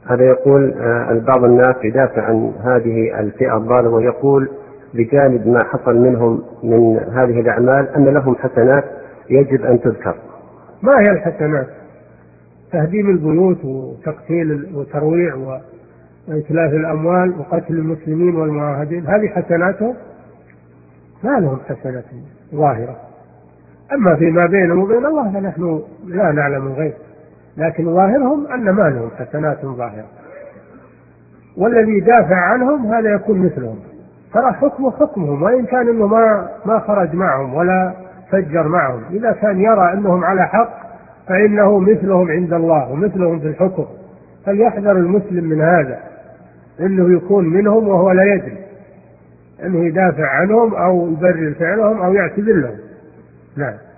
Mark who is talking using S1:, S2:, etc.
S1: هذا يقول بعض الناس يدافع عن هذه الفئة الضالة ويقول بجانب ما حصل منهم من هذه الأعمال أن لهم حسنات يجب أن تذكر.
S2: ما هي الحسنات؟ تهديم البيوت وتقتيل وترويع وإتلاف الأموال وقتل المسلمين والمعاهدين، هذه حسناتهم؟ ما لهم حسنات ظاهرة. أما فيما بينهم وبين الله فنحن لا نعلم الغيب، لكن ظاهرهم أن ما لهم حسنات ظاهرة. والذي دافع عنهم هذا يكون مثلهم، ترى حكمه حكمهم، وإن كان إنه ما خرج معهم ولا فجر معهم، إذا كان يرى أنهم على حق فإنه مثلهم عند الله ومثلهم في الحكم. فليحذر المسلم من هذا، إنه يكون منهم وهو لا يدري، أنه يدافع عنهم أو يبرر فعلهم أو يعتذر لهم. نعم.